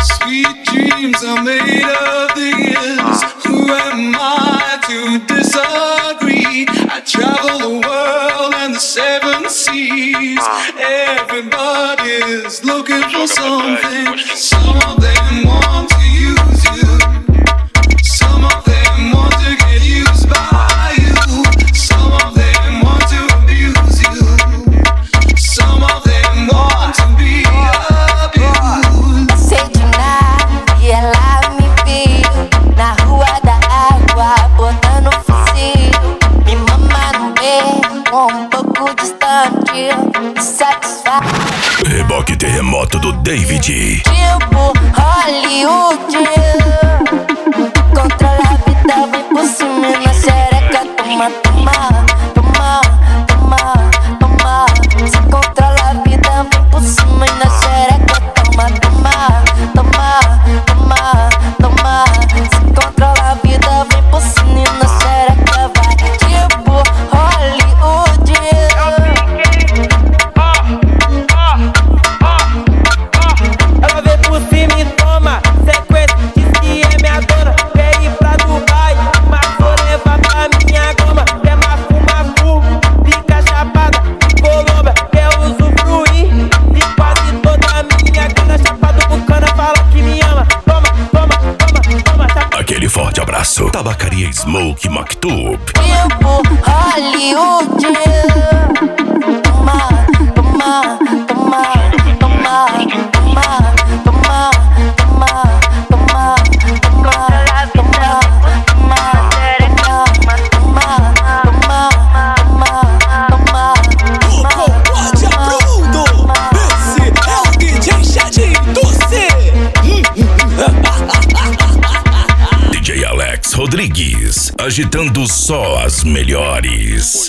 Sweet dreams are made of this. Who am I to disagree? I travel the world and the seven seas. Everybody's looking for something. Some of them want to use you. Some of them want to get used by you. Some of them want to abuse you. Some of them want to be abused. Sei de nada e ela me viu na rua da água, botando fuzil. Me mama no beco, pouco distante, me satisfaz. Reboque terremoto do David. Tipo Hollywood, controla a vida, vem por cima e na xereca. Toma, toma, toma, toma, toma. Se controla a vida, vem por cima e na xereca. Toma, toma, toma, toma, toma. Se controla a vida, vem por cima e na xereca. Vai tipo Hollywood. Ela vem por cima e toma sequência, diz que é minha dona. Quer ir pra Dubai, mas vou levar pra minha gama. Quer mafu, fica chapada, Colômbia. Quer usufruir de quase toda a minha grana. Chapado com cana, fala que me ama. Toma, toma, toma, toma, chapado. Aquele forte abraço. Tabacaria Smoke Maktub. Tipo Hollywood. Toma, toma, toma, toma, toma, toma, toma, toma, toma, toma, Pode Bruno, esse é o DJ Chadinho do C. DJ Alex Rodrigues, agitando só as melhores.